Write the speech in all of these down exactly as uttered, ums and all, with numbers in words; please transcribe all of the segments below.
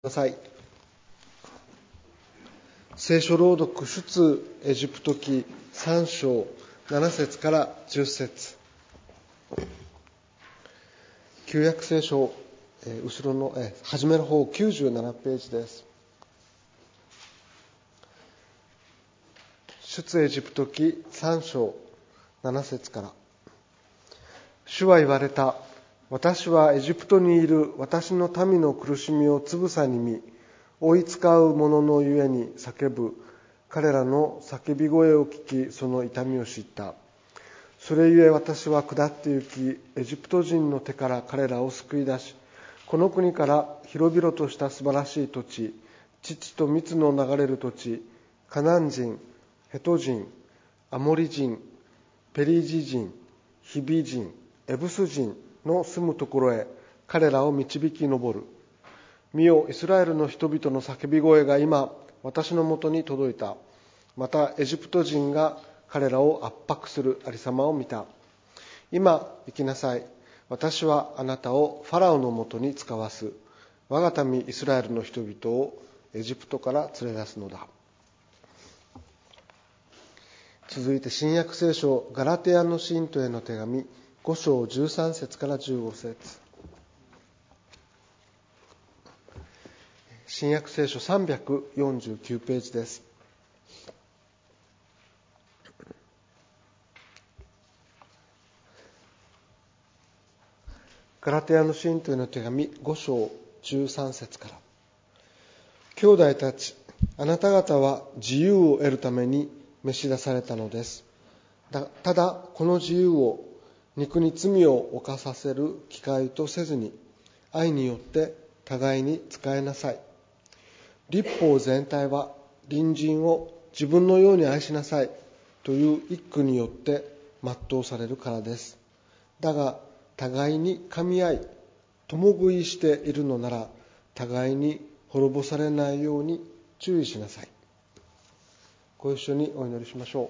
ください。聖書朗読、出エジプト記さん章なな節からじゅっ節。旧約聖書、えー、後ろの、えー、初めの方きゅうじゅうななページです。出エジプト記さん章なな節から。主は言われた。私はエジプトにいる私の民の苦しみをつぶさに見、追い使う者のゆえに叫ぶ彼らの叫び声を聞き、その痛みを知った。それゆえ私は下って行き、エジプト人の手から彼らを救い出し、この国から広々とした素晴らしい土地、乳と蜜の流れる土地、カナン人、ヘト人、アモリ人、ペリジ人、ヒビ人、エブス人の住むところへ彼らを導き上る。見よ、イスラエルの人々の叫び声が今私のもとに届いた。またエジプト人が彼らを圧迫するありさまを見た。今行きなさい。私はあなたをファラオのもとに使わす。我が民イスラエルの人々をエジプトから連れ出すのだ。続いて新約聖書ガラテヤの信徒への手紙ご章じゅうさん節からじゅうご節。新約聖書さんびゃくよんじゅうきゅうページです。ガラテヤの信徒への手紙ご章じゅうさん節から。兄弟たち、あなた方は自由を得るために召し出されたのです。だただこの自由を肉に罪を犯させる機会とせずに、愛によって互いに仕えなさい。律法全体は隣人を自分のように愛しなさいという一句によって全うされるからです。だが互いに噛み合い共食いしているのなら、互いに滅ぼされないように注意しなさい。ご一緒にお祈りしましょう。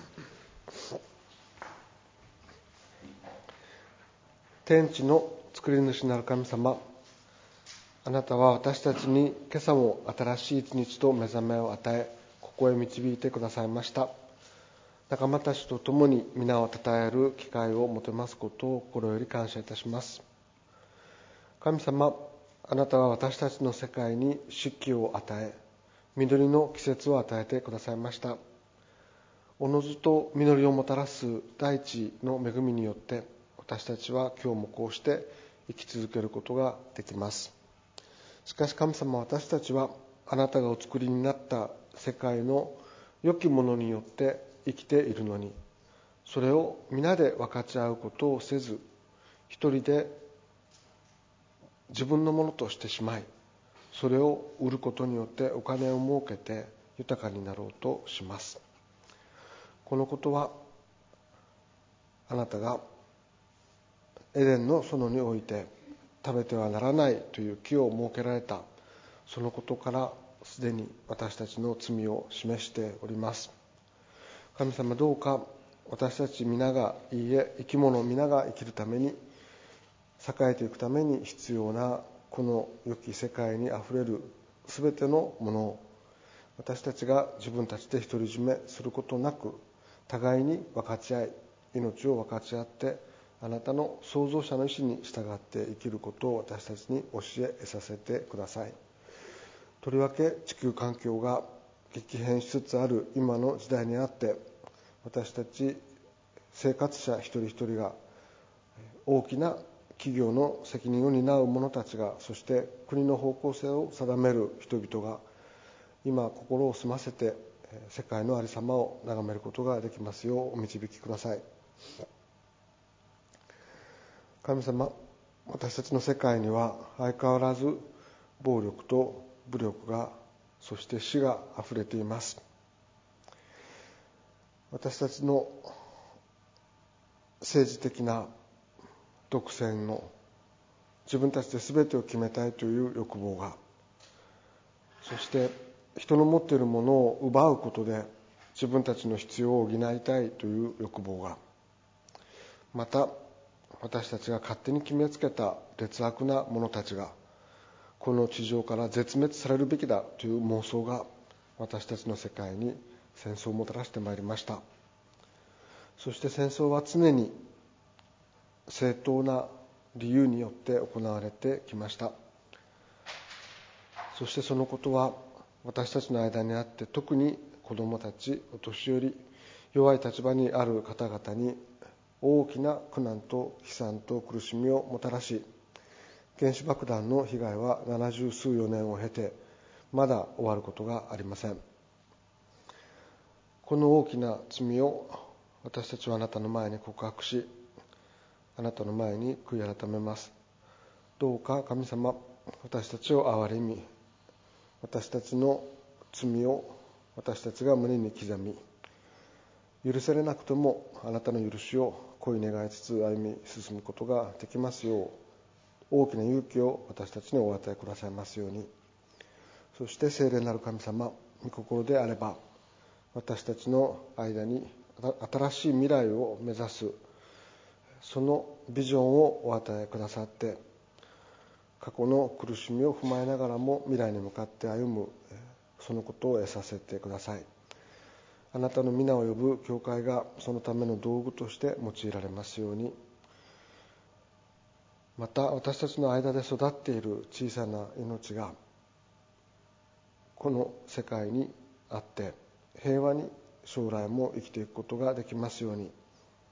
天地の作り主なる神様、あなたは私たちに今朝も新しい一日と目覚めを与え、ここへ導いてくださいました。仲間たちと共に皆をたたえる機会を持てますことを心より感謝いたします。神様、あなたは私たちの世界に四季を与え、実りの季節を与えてくださいました。おのずと実りをもたらす大地の恵みによって、私たちは今日もこうして生き続けることができます。しかし神様、私たちはあなたがお作りになった世界の良きものによって生きているのに、それを皆で分かち合うことをせず、一人で自分のものとしてしまい、それを売ることによってお金を儲けて豊かになろうとします。このことはあなたがエデンの園において食べてはならないという木を設けられた、そのことからすでに私たちの罪を示しております。神様、どうか私たち皆が、いいえ生き物皆が生きるために、栄えていくために必要なこの良き世界にあふれるすべてのものを、私たちが自分たちで独り占めすることなく、互いに分かち合い、命を分かち合って、あなたの創造者の意志に従って生きることを私たちに教え得させてください。とりわけ地球環境が激変しつつある今の時代にあって、私たち生活者一人一人が、大きな企業の責任を担う者たちが、そして国の方向性を定める人々が、今心を澄ませて世界のありさまを眺めることができますようお導きください。神様、私たちの世界には相変わらず暴力と武力が、そして死があふれています。私たちの政治的な独占の、自分たちで全てを決めたいという欲望が、そして人の持っているものを奪うことで自分たちの必要を補いたいという欲望が、また私たちが勝手に決めつけた劣悪な者たちが、 この地上から絶滅されるべきだという妄想が私たちの世界に戦争をもたらしてまいりました。そして戦争は常に正当な理由によって行われてきました。そしてそのことは私たちの間にあって、特に子どもたち、お年寄り、弱い立場にある方々に大きな苦難と悲惨と苦しみをもたらし、原子爆弾の被害は七十数余年を経てまだ終わることがありません。この大きな罪を私たちはあなたの前に告白し、あなたの前に悔い改めます。どうか神様、私たちを憐れみ、私たちの罪を私たちが胸に刻み、許されなくてもあなたの許しを恋願いつつ歩み進むことができますよう、大きな勇気を私たちにお与えくださいますように。そして聖霊なる神様、御心であれば、私たちの間に新しい未来を目指すそのビジョンをお与えくださって、過去の苦しみを踏まえながらも未来に向かって歩む、そのことを得させてください。あなたの皆を呼ぶ教会がそのための道具として用いられますように。また私たちの間で育っている小さな命がこの世界にあって平和に将来も生きていくことができますように。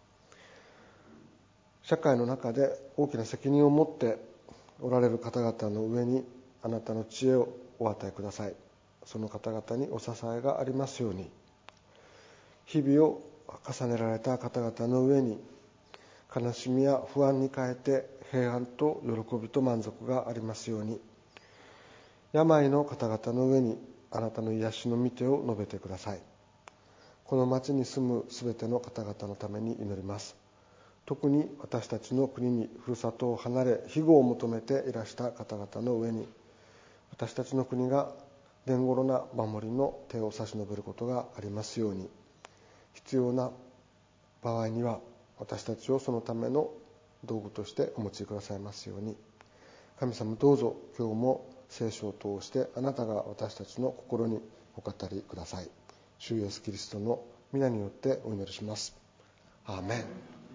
社会の中で大きな責任を持っておられる方々の上にあなたの知恵をお与えください。その方々にお支えがありますように。日々を重ねられた方々の上に悲しみや不安に変えて平安と喜びと満足がありますように。病の方々の上にあなたの癒しの御手を述べてください。この町に住むすべての方々のために祈ります。特に私たちの国にふるさとを離れ庇護を求めていらした方々の上に、私たちの国が伝頃な守りの手を差し伸べることがありますように。必要な場合には私たちをそのための道具としてお持ちくださいますように。神様、どうぞ今日も聖書を通してあなたが私たちの心にお語りください。主イエスキリストの皆によってお祈りします。アーメン。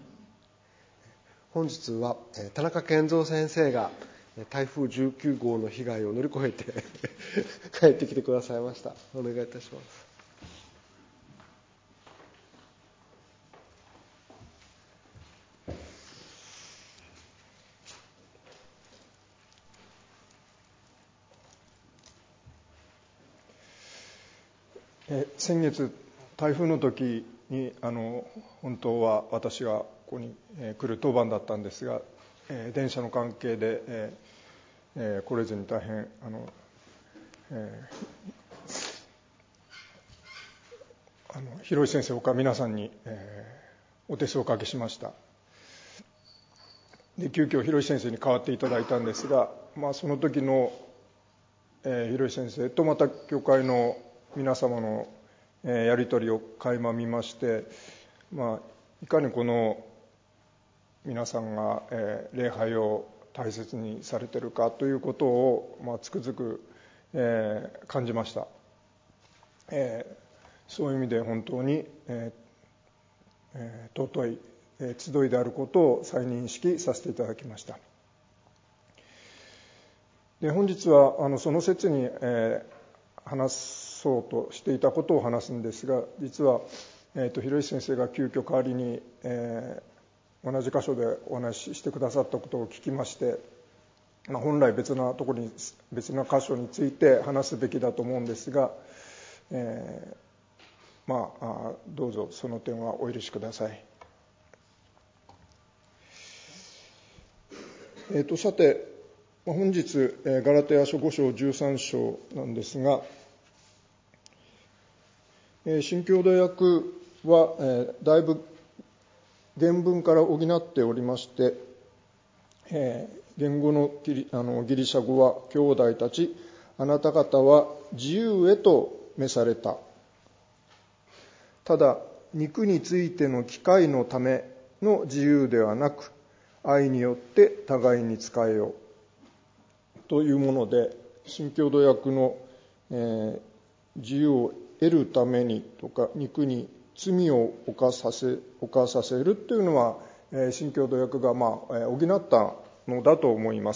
本日は田中健三先生が台風じゅうきゅうごうの被害を乗り越えて帰ってきてくださいました。お願いいたします。 え先月台風の時にあの本当は私がここに、えー、来る当番だったんですが、えー、電車の関係で、えーえー、来れずに大変あの、えー、あの広井先生ほか皆さんに、えー、お手数をおかけしました。で急遽広井先生に代わっていただいたんですが、まあ、その時の、えー、広井先生とまた教会の皆様のやり取りを垣間見まして、まあ、いかにこの皆さんが礼拝を大切にされているかということを、まあ、つくづく、えー、感じました、えー、そういう意味で本当に、えー、尊い集いであることを再認識させていただきました。で本日はあのその説に、えー、話すそうとしていたことを話すんですが、実は、えー、と広石先生が急遽代わりに、えー、同じ箇所でお話ししてくださったことを聞きまして、まあ、本来別なところに別な箇所について話すべきだと思うんですが、えー、まあどうぞその点はお許しください。えー、とさて本日ガラテヤ書ご章じゅうさん章なんですが、新共同訳は、えー、だいぶ原文から補っておりまして、えー、言語のギリ、あのギリシャ語は、兄弟たち、あなた方は自由へと召された。ただ、肉についての機会のための自由ではなく、愛によって互いに仕えよう。 というもので、新共同訳の、えー、自由を得るためにとか、肉に罪を犯させ、犯させるというのは、えー、新共同訳が、まあ、補ったのだと思います。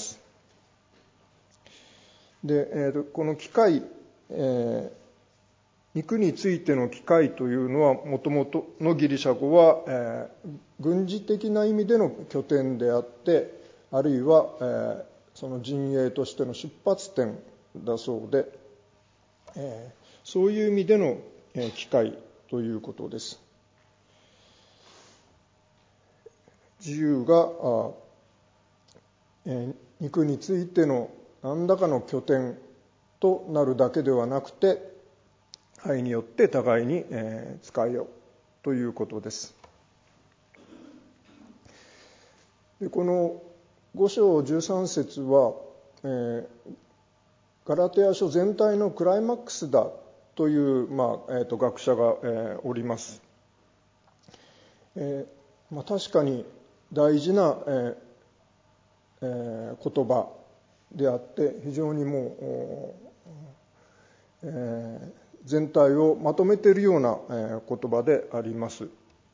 で、えー、この機会、えー肉についての機会というのは、もともとのギリシャ語は、えー、軍事的な意味での拠点であって、あるいは、えー、その陣営としての出発点だそうで、えー、そういう意味での、えー、機会ということです。自由が、あ、えー、肉についての何らかの拠点となるだけではなくて、愛によって互いに使い合うということです。でこのご章じゅうさん節は、えー、ガラテヤ書全体のクライマックスだという、まあえー、と学者が、えー、おります。えーまあ、確かに大事な、えーえー、言葉であって、非常にもう、えー全体をまとめているような言葉であります。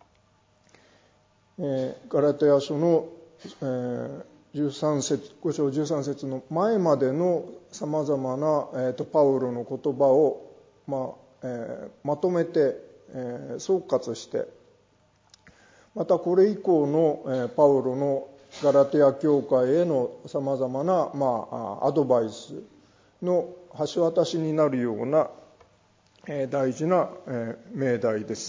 ガラテヤ書のじゅうさん節、ご章じゅうさん節の前までのさまざまなパウロの言葉を、まあ、まとめて総括して、またこれ以降のパウロのガラテヤ教会へのさまざまな、まあ、アドバイスの橋渡しになるような大事な命題です。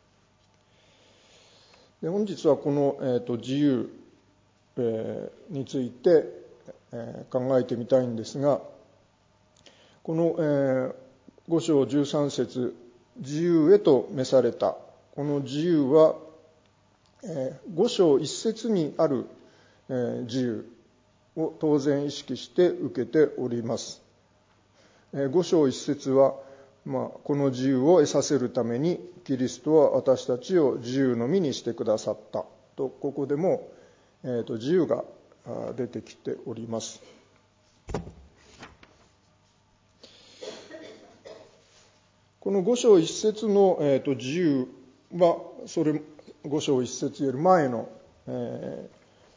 で本日はこの、えーと、自由、えー、について、えー、考えてみたいんですが、この、えー、ご章じゅうさん節、自由へと召された。この自由は、えー、ご章いち節にある、えー、自由を当然意識して受けております。えー、ご章いち節は、まあ、この自由を得させるためにキリストは私たちを自由の身にしてくださったと、ここでも、えー、と自由が出てきております。このご章いち節の、えー、と自由はそれご章いち節より前の、え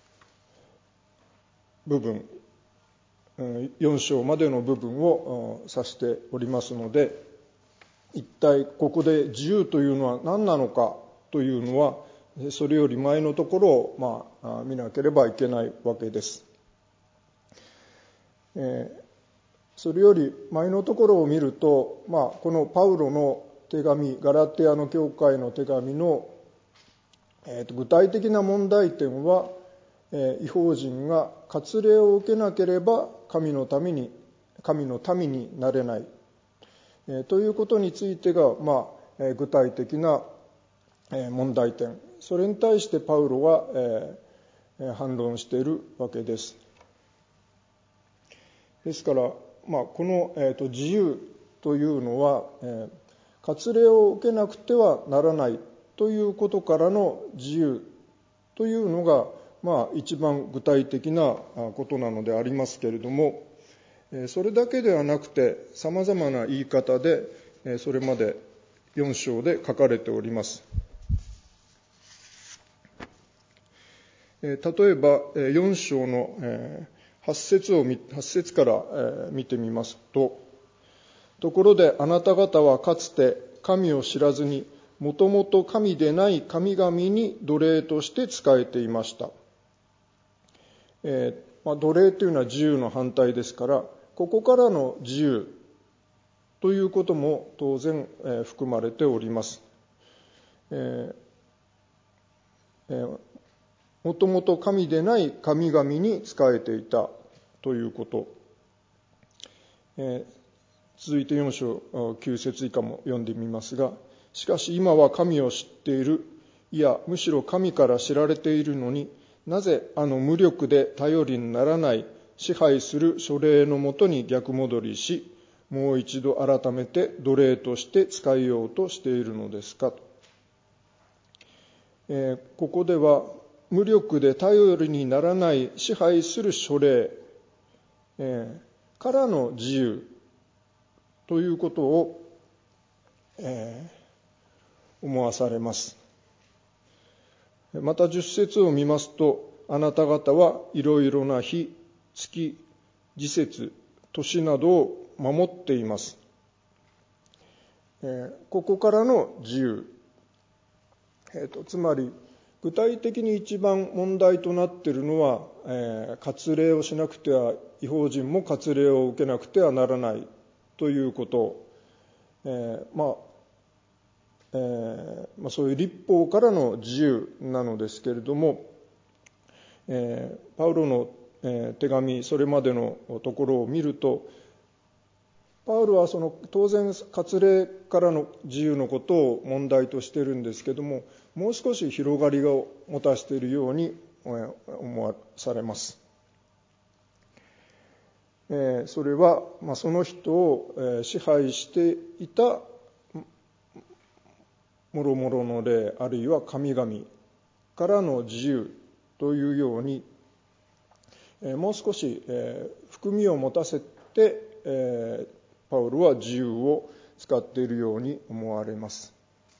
ー、部分よん章までの部分を指しておりますので、一体ここで自由というのは何なのかというのは、それより前のところを、まあ、見なければいけないわけです。えー、それより前のところを見ると、まあ、このパウロの手紙、ガラテヤの教会の手紙の、えーと、具体的な問題点は、えー、異邦人が割礼を受けなければ神のために、神の民になれない。ということについてが、まあ、具体的な問題点、それに対してパウロは反論しているわけです。ですから、まあ、この自由というのは、割礼を受けなくてはならないということからの自由というのが、まあ、一番具体的なことなのでありますけれども、それだけではなくて、さまざまな言い方で、それまでよん章で書かれております。例えば、よん章のはち節を、はち節から見てみますと、ところであなた方はかつて神を知らずに、もともと神でない神々に奴隷として仕えていました。えーまあ、奴隷というのは自由の反対ですから、ここからの自由ということも当然、えー、含まれております。えーえー、もともと神でない神々に仕えていたということ。えー、続いてよん章きゅう節以下も読んでみますが、しかし今は神を知っている、いやむしろ神から知られているのに、なぜあの無力で頼りにならない支配する書類のもとに逆戻りし、もう一度改めて奴隷として使いようとしているのですか。えー、ここでは無力で頼りにならない支配する書類、 えー、からの自由ということを、えー、思わされます。また十節を見ますと、あなた方はいろいろな日、月、時節、年などを守っています。えー、ここからの自由、えーと、つまり具体的に一番問題となっているのは、えー、割礼をしなくては、異邦人も割礼を受けなくてはならないということ、えー、まあ、えーまあ、そういう律法からの自由なのですけれども、えー、パウロの、えー、手紙、それまでのところを見ると、パウロはその当然割礼からの自由のことを問題としているんですけども、もう少し広がりを持たせているように思わされます。えー、それは、まあ、その人を、えー、支配していたもろもろの霊、あるいは神々からの自由というように、えー、もう少し、えー、含みを持たせて、えーパウロは自由を使っているように思われます。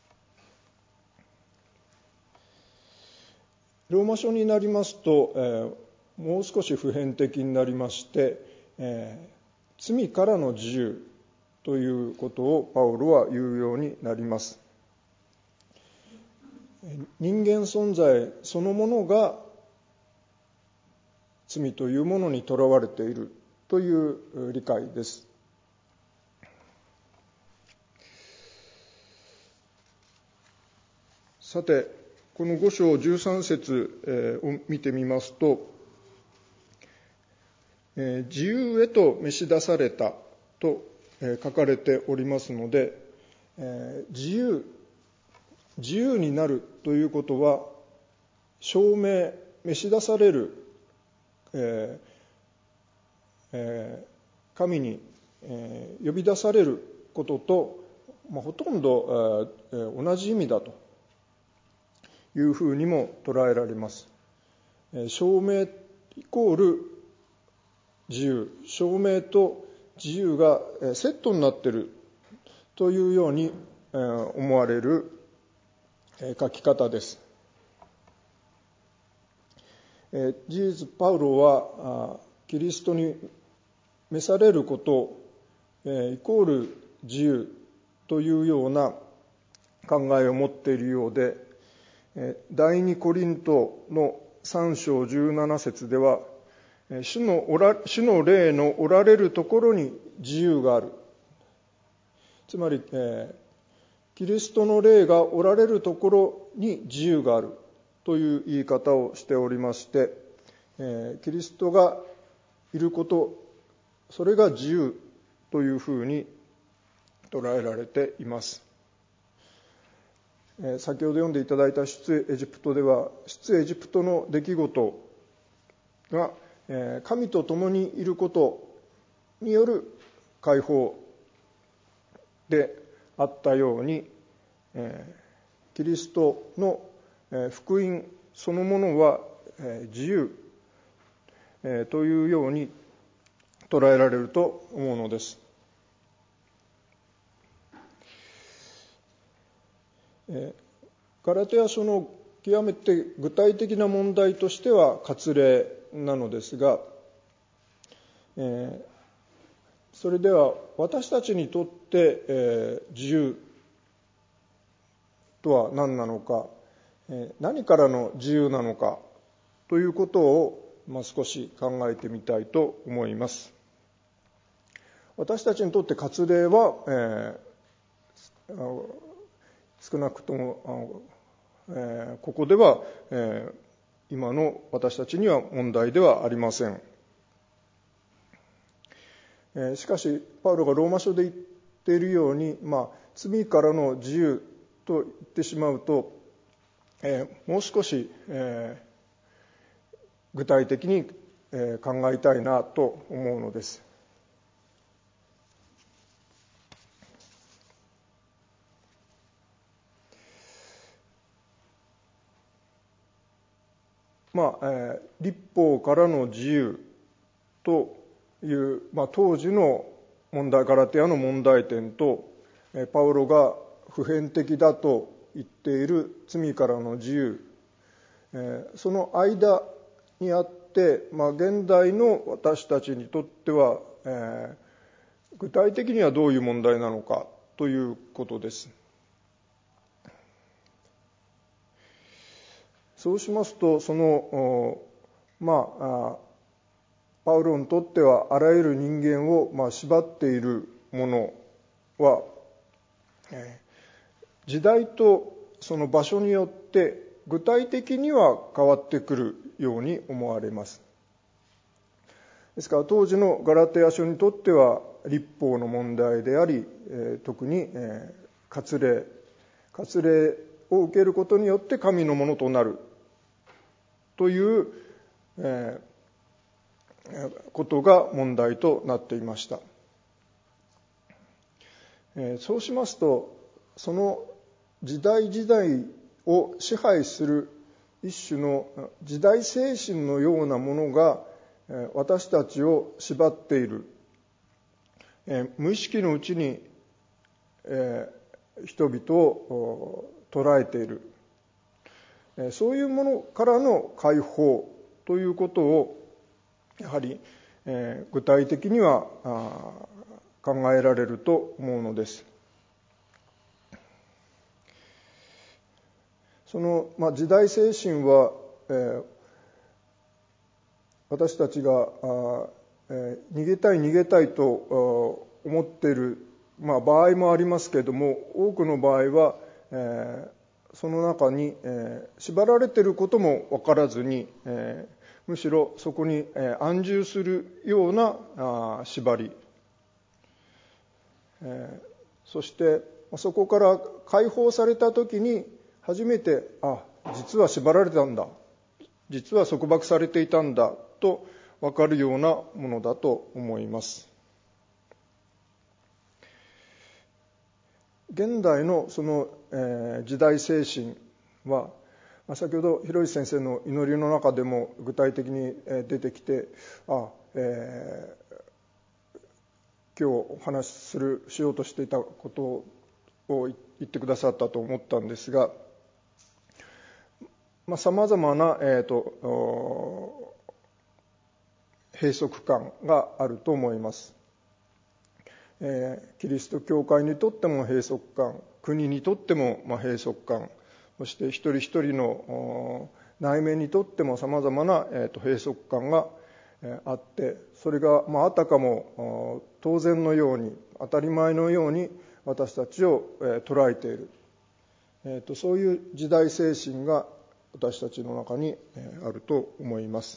ローマ書になりますと、えー、もう少し普遍的になりまして、えー、罪からの自由ということをパウロは言うようになります。人間存在そのものが罪というものにとらわれているという理解です。さて、このご章じゅうさん節を見てみますと、自由へと召し出されたと書かれておりますので、自由、自由になるということは、証明、召し出される、えー、神に呼び出されることと、まあ、ほとんど同じ意味だというふうにも捉えられます。証明イコール自由、証明と自由がセットになっているというように思われる書き方です。事実パウロはキリストに召されることイコール自由というような考えを持っているようで、第二コリントのさん章じゅうなな節では、主のおら、主の霊のおられるところに自由がある。つまり、えー、キリストの霊がおられるところに自由があるという言い方をしておりまして、えー、キリストがいること、それが自由というふうに捉えられています。先ほど読んでいただいた出エジプトでは、出エジプトの出来事が神と共にいることによる解放であったように、キリストの福音そのものは自由というように捉えられると思うのです。ガラテヤ書の極めて具体的な問題としては割礼なのですが、えー、それでは私たちにとって、えー、自由とは何なのか、えー、何からの自由なのかということを、まあ、少し考えてみたいと思います。私たちにとって割礼は、えー、少なくとも、えー、ここでは、えー、今の私たちには問題ではありません。えー、しかしパウロがローマ書で言っているように、まあ、罪からの自由と言ってしまうと、えー、もう少し、えー、具体的に、えー、考えたいなと思うのです。まあえー、律法からの自由という、まあ、当時の問題、ガラテヤの問題点と、パウロが普遍的だと言っている罪からの自由、その間にあって、まあ、現代の私たちにとっては、えー、具体的にはどういう問題なのかということです。そうしますと、そのまあパウロにとってはあらゆる人間を、まあ、縛っているものは、えー、時代とその場所によって具体的には変わってくるように思われます。ですから当時のガラテヤ書にとっては律法の問題であり、えー、特に、えー、割礼割礼を受けることによって神のものとなるという、えー、ことが問題となっていました。えー、そうしますと、その時代時代を支配する一種の時代精神のようなものが私たちを縛っている。えー、無意識のうちに、えー、人々を捉えている。そういうものからの解放ということをやはり、えー、具体的には考えられると思うのです。その、まあ、時代精神は、えー、私たちがあ、えー、逃げたい逃げたいと思っている、まあ、場合もありますけれども、多くの場合は、えーその中に、えー、縛られていることも分からずに、えー、むしろそこに、えー、安住するようなあ縛り、えー、そしてそこから解放されたときに初めて、あ、実は縛られてたんだ、実は束縛されていたんだと分かるようなものだと思います。現代のその、えー、時代精神は、まあ、先ほど広石先生の祈りの中でも具体的に出てきて、あ、えー、今日お話しするしようとしていたことを言ってくださったと思ったんですが、まあ、様々な、えーと、閉塞感があると思います。えー、キリスト教会にとっても閉塞感、国にとってもまあ閉塞感、そして一人一人の内面にとってもさまざまな、えー、と閉塞感が、えー、あって、それが、まあ、あたかも当然のように当たり前のように私たちを、えー、捉えている、えー、とそういう時代精神が私たちの中に、えー、あると思います。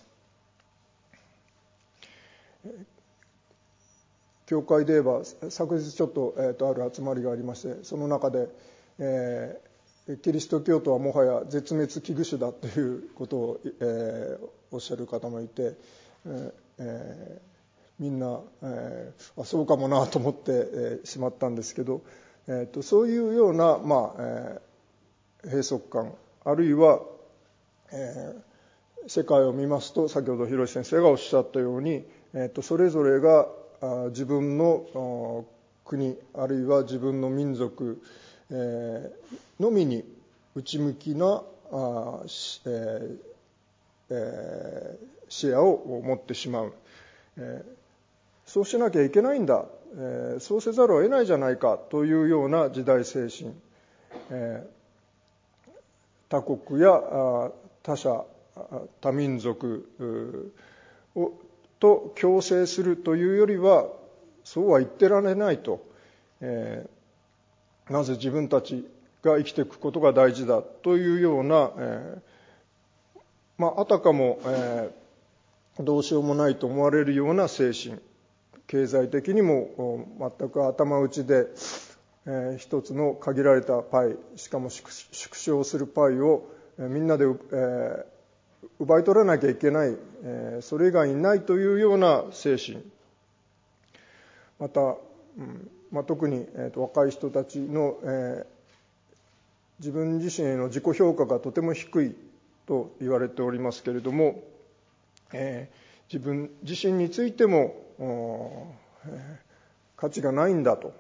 教会で言えば昨日ちょっと、えー、とある集まりがありまして、その中で、えー、キリスト教徒はもはや絶滅危惧種だということを、えー、おっしゃる方もいて、えー、みんな、えー、あそうかもなと思って、えー、しまったんですけど、えー、とそういうような、まあえー、閉塞感、あるいは、えー、世界を見ますと先ほど広瀬先生がおっしゃったように、えー、とそれぞれが自分の国あるいは自分の民族のみに内向きな視野を持ってしまう。そうしなきゃいけないんだ、そうせざるを得ないじゃないかというような時代精神、他国や他者多民族をと共生するというよりは、そうは言ってられないと、えー、なぜ自分たちが生きていくことが大事だというような、えーまあ、あたかも、えー、どうしようもないと思われるような精神、経済的にも全く頭打ちで、えー、一つの限られたパイ、しかも縮小するパイを、えー、みんなで、えー奪い取らなきゃいけない、えー、それ以外にないというような精神、また、うんまあ、特に、えー、と若い人たちの、えー、自分自身への自己評価がとても低いと言われておりますけれども、えー、自分自身についても価値がないんだと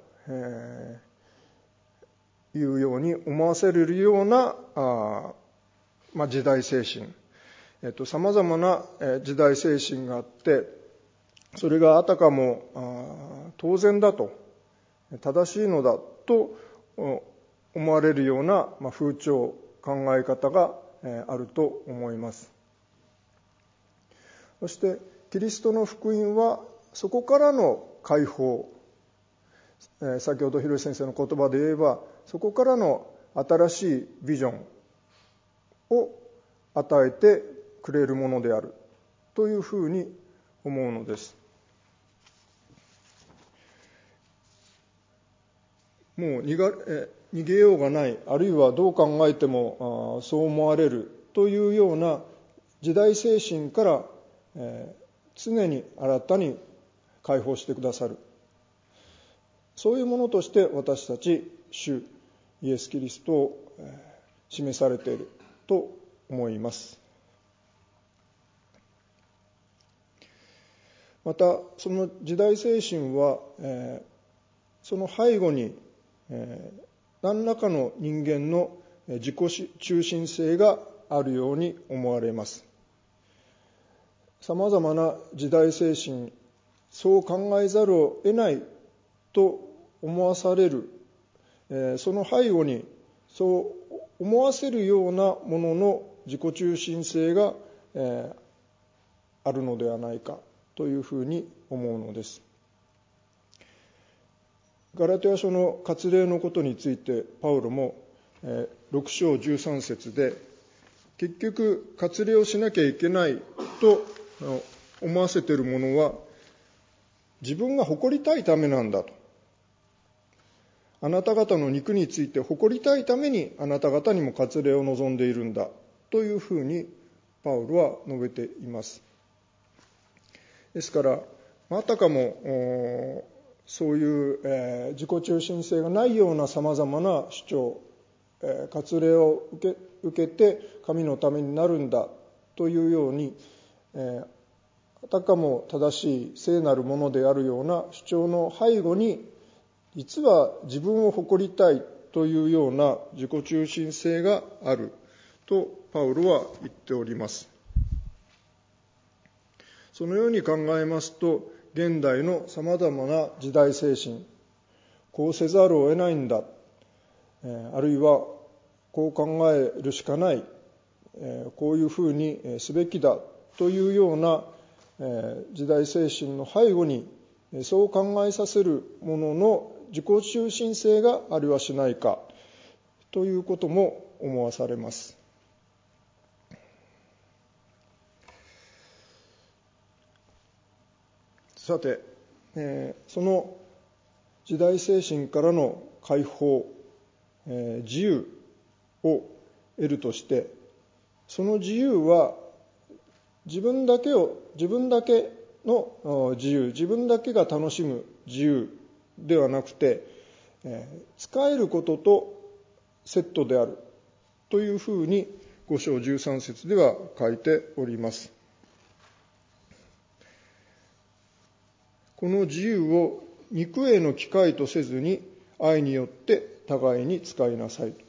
いうように思わせるようなまあ、時代精神、えっと、様々な時代精神があって、それがあたかも当然だと、正しいのだと思われるような風潮、考え方があると思います。そして、キリストの福音は、そこからの解放、先ほど広井先生の言葉で言えば、そこからの新しいビジョンを与えてくれるものであるというふうに思うのです。もう逃が、え逃げようがない、あるいはどう考えてもそう思われるというような時代精神から、えー、常に新たに解放してくださる、そういうものとして私たち主イエス・キリストを示されていると思います。またその時代精神は、えー、その背後に、えー、何らかの人間の自己中心性があるように思われます。さまざまな時代精神、そう考えざるを得ないと思わされる、えー、その背後にそう思わせるようなものの自己中心性が、えー、あるのではないかというふうに思うのです。ガラテヤ書の割礼のことについてパウロもろく章じゅうさん節で、結局割礼をしなきゃいけないと思わせているものは自分が誇りたいためなんだと。あなた方の肉について誇りたいためにあなた方にも割礼を望んでいるんだというふうにパウロは述べています。ですからあたかもそういう、えー、自己中心性がないようなさまざまな主張、えー、割礼を受け、受けて神のためになるんだというように、えー、あたかも正しい聖なるものであるような主張の背後に、実は自分を誇りたいというような自己中心性があるとパウロは言っております。そのように考えますと、現代のさまざまな時代精神、こうせざるを得ないんだ、あるいはこう考えるしかない、こういうふうにすべきだというような時代精神の背後に、そう考えさせるものの自己中心性がありはしないかということも思わされます。さて、えー、その時代精神からの解放、えー、自由を得るとして、その自由は自分だけを自分だけの自由、自分だけが楽しむ自由ではなくて、えー、使えることとセットであるというふうにご章じゅうさん節では書いております。この自由を肉への機会とせずに愛によって互いに使いなさい。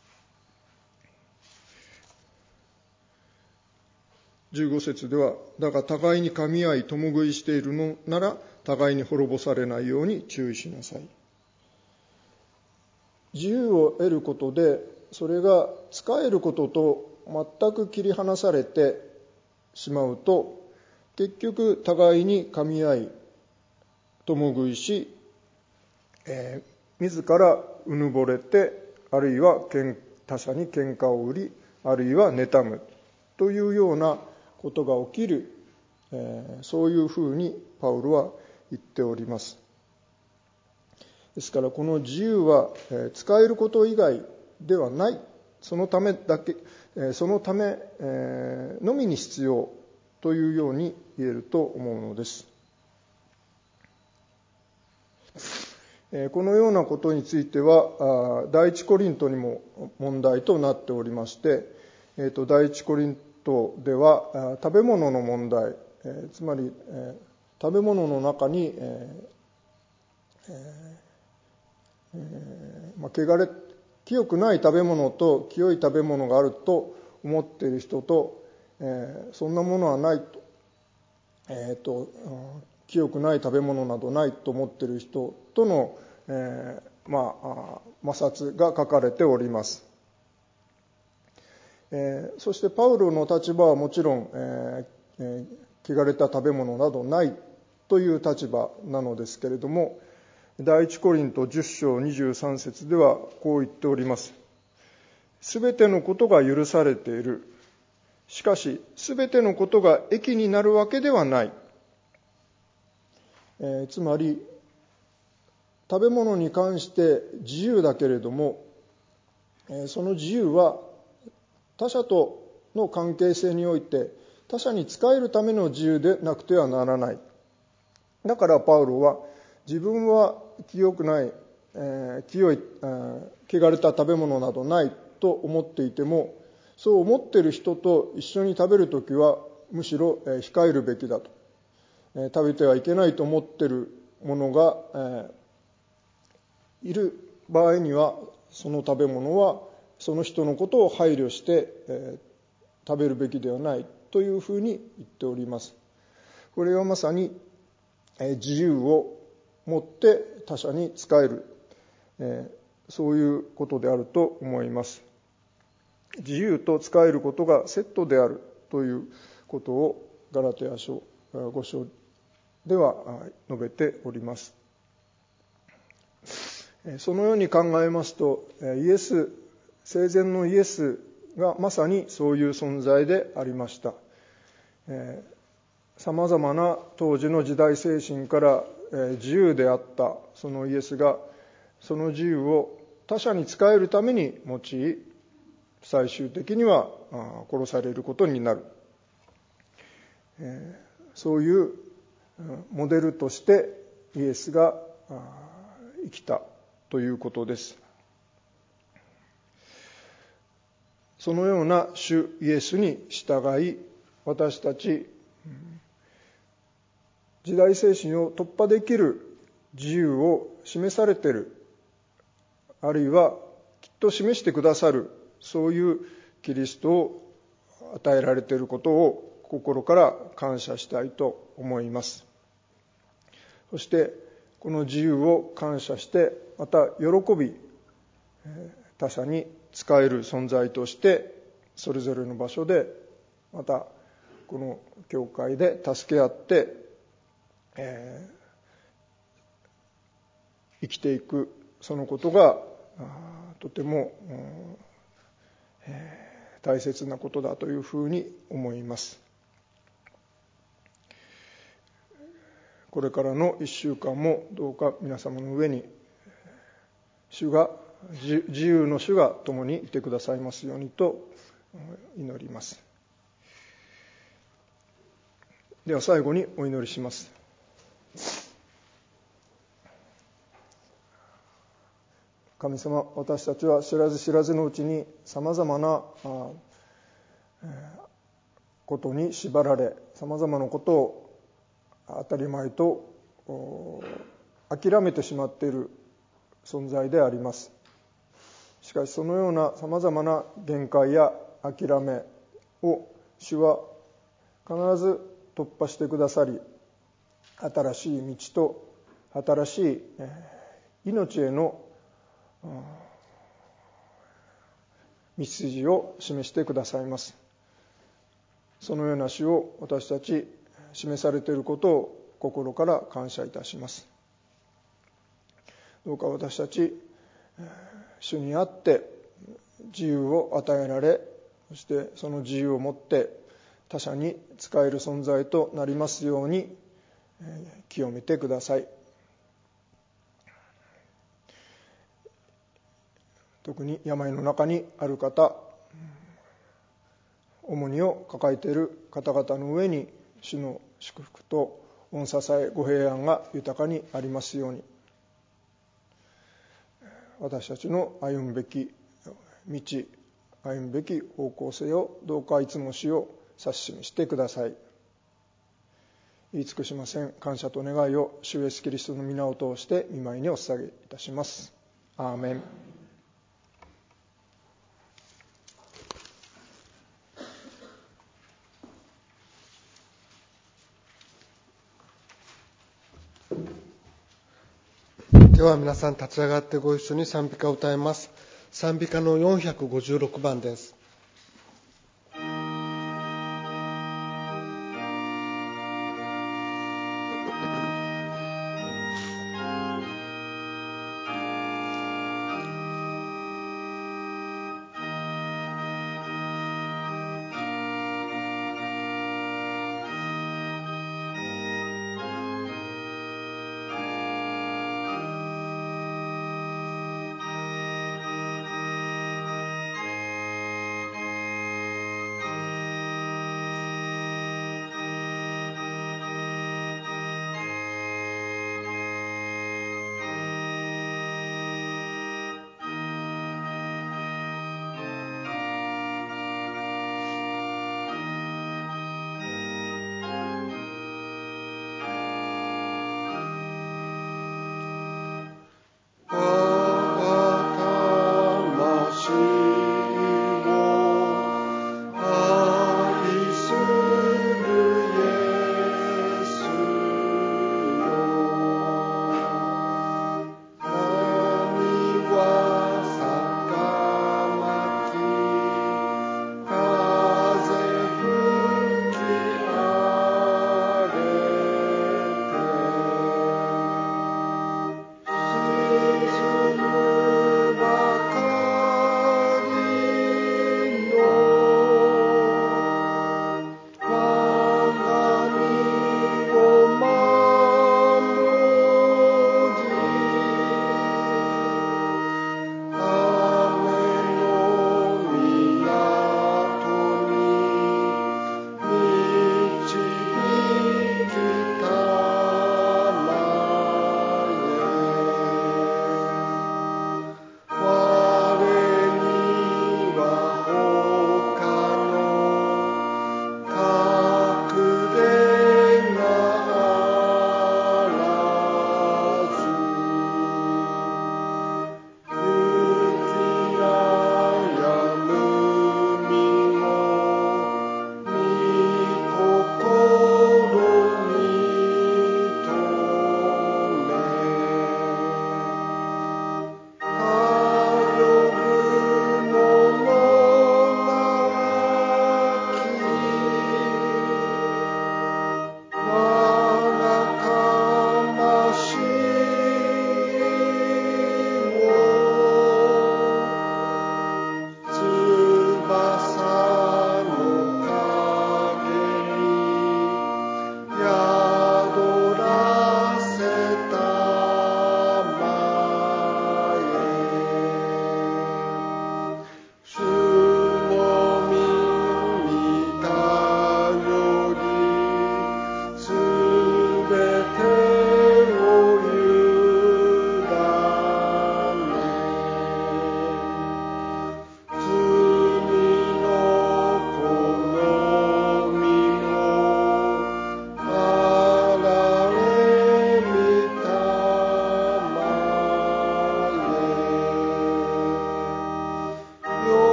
じゅうご節では、だが互いに噛み合い共食いしているのなら互いに滅ぼされないように注意しなさい。自由を得ることで、それが使えることと全く切り離されてしまうと、結局互いに噛み合い共食いし、えー、自らうぬぼれて、あるいは他者に喧嘩を売り、あるいは妬むというようなことが起きる、えー、そういうふうにパウロは言っております。ですからこの自由は、えー、使えること以外ではない、そのためだけ、えー、そのため、えー、のみに必要というように言えると思うのです。このようなことについては第一コリントにも問題となっておりまして、第一コリントでは食べ物の問題、つまり食べ物の中に、えーえーまあ、汚れ清くない食べ物と清い食べ物があると思っている人と、えー、そんなものはないと、えーと、清くない食べ物などないと思っている人との、えーまあ、摩擦が書かれております。えー、そしてパウロの立場はもちろん、えーえー、汚れた食べ物などないという立場なのですけれども、第一コリントじゅっ章にじゅうさん節ではこう言っております。すべてのことが許されている。しかし、すべてのことが益になるわけではない。えー、つまり、食べ物に関して自由だけれども、えー、その自由は他者との関係性において他者に仕えるための自由でなくてはならない。だからパウロは自分は清くない、えー、清い、えー、汚れた食べ物などないと思っていても、そう思っている人と一緒に食べるときはむしろ、えー、控えるべきだと、えー、食べてはいけないと思っているものが、えー、いる場合にはその食べ物はその人のことを配慮して、えー、食べるべきではないというふうに言っております。これはまさに、えー、自由を持って他者に仕える、えー、そういうことであると思います。自由と仕えることがセットであるということをガラテヤ書ご章では述べております。そのように考えますと、イエス生前のイエスがまさにそういう存在でありました。さまざまな当時の時代精神から自由であったそのイエスが、その自由を他者に仕えるために用い、最終的には殺されることになる。そういうモデルとしてイエスが生きたということです。そのような主イエスに従い、私たち時代精神を突破できる自由を示されている、あるいはきっと示してくださる、そういうキリストを与えられていることを心から感謝したいと思います。そしてこの自由を感謝して、また喜び他者に仕える存在としてそれぞれの場所で、またこの教会で助け合って、えー、生きていく、そのことがとても、えー、大切なことだというふうに思います。これからの一週間もどうか皆様の上に主が自由の主が共にいてくださいますようにと祈ります。では最後にお祈りします。神様、私たちは知らず知らずのうちにさまざまなことに縛られ、さまざまなことを当たり前と諦めてしまっている存在であります。しかしそのようなさまざまな限界や諦めを主は必ず突破してくださり、新しい道と新しい命への道筋を示してくださいます。そのような主を私たち示されていることを心から感謝いたします。どうか私たち主にあって自由を与えられ、そしてその自由をもって他者に仕える存在となりますように清めてください。特に病の中にある方、重荷を抱えている方々の上に主の祝福と御支え、ご平安が豊かにありますように、私たちの歩むべき道、歩むべき方向性をどうかいつも主を指し示してください。 言い尽くしません。感謝と願いを主イエスキリストの皆を通して御前にお捧げいたします。アーメン。 では皆さん立ち上がってご一緒に賛美歌を歌います。賛美歌のよんひゃくごじゅうろくばんです。